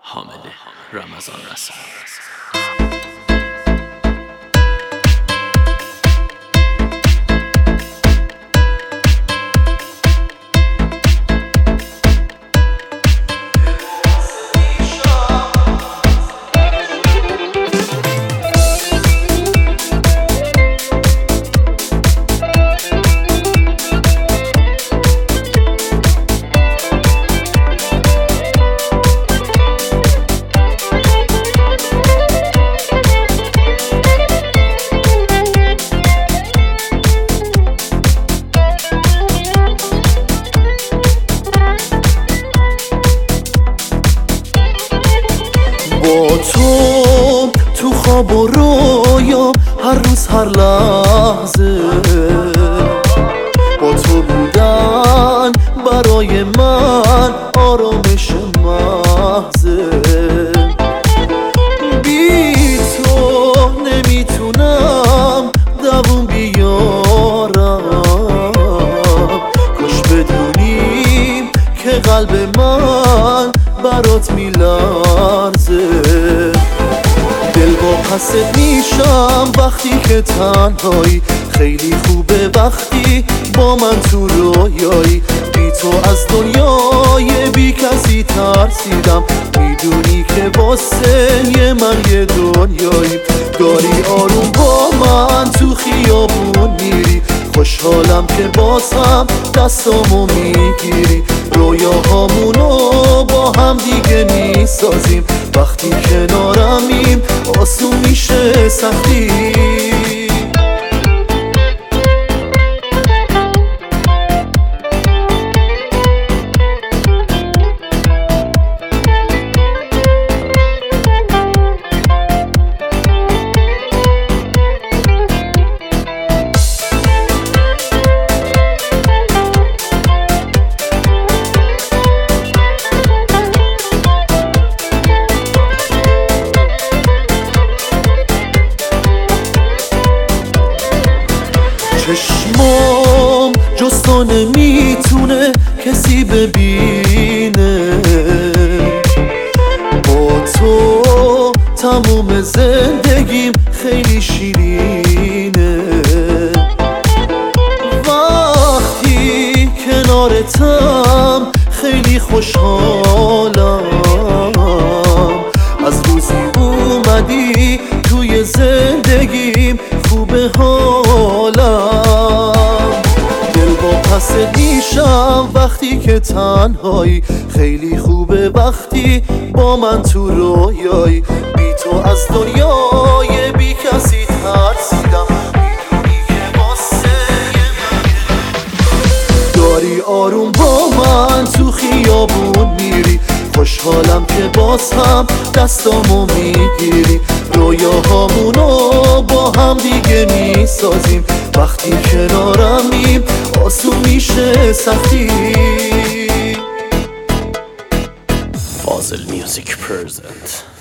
حامد رمضان رسول. با تو خواب و رویا هر روز هر لحظه با تو بودن برای من آرامش محضه. بی تو نمیتونم دووم بیارم، کاش بدونیم که قلب من برات میلرزه. دل با پست میشم وقتی که تنهایی، خیلی خوبه وقتی با من تو رویایی. بی تو از دنیای بی کسی ترسیدم، میدونی که واسه من یه دنیایی. داری آروم با من تو خیابون میری، خوشحالم که بازم دستامو میگیری. رویاهامونو با هم دیگه میسازیم، وقتی کنارمیم آسون میشه سختی. چشمام جز تو نمیتونه کسی ببینه، با تو تموم زندگیم خیلی شیرینه. وقتی کنارتم خیلی خوشحالم، از روزی اومدی توی زندگیم خوبه حالم. دل با پست میشم وقتی که تنهایی، خیلی خوبه وقتی با من تو رویایی. بی تو از دنیای بی کسی ترسیدم، میدونی که واسه من داری آروم با من تو خیابون میری. خوشحالم که باز هم دستامو میگیری. رویاهامونو با هم دیگه میسازیم، وقتی کنارمیم آسون میشه سختی. فاضل میوزیک پرزنت.